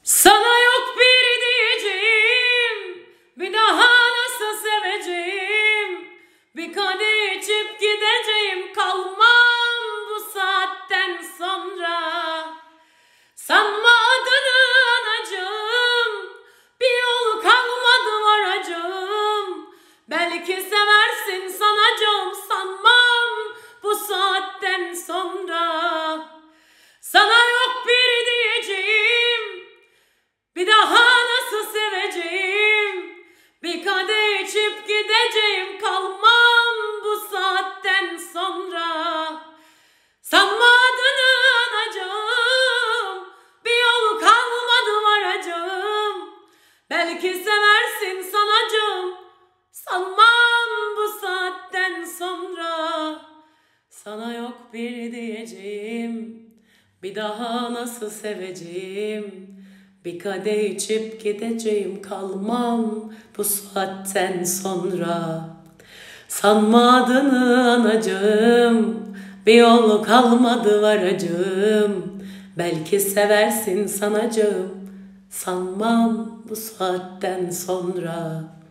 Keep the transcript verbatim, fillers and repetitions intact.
Sana yok bir diyeceğim, bir daha nasıl seveceğim? Bir kadeh içip gideceğim, kalmam bu saatten sonra. Sanma adını anacığım, bir yol kalmadı varacığım. Belki seversin sanacığım, sanmam bu saatten sonra. Sana yok bir diyeceğim, bir daha nasıl seveceğim? Bir kadeh içip gideceğim, kalmam bu saatten sonra. Sanma adını anacığım, bir yol kalmadı varacığım. Belki seversin sanacığım, sanmam bu saatten sonra. Sana yok bir diyeceğim, bir daha nasıl seveceğim? Bir kadeh içip gideceğim, kalmam bu saatten sonra. Sanma adını anacığım, bir yol kalmadı varacığım. Belki seversin sanacığım, sanmam bu saatten sonra.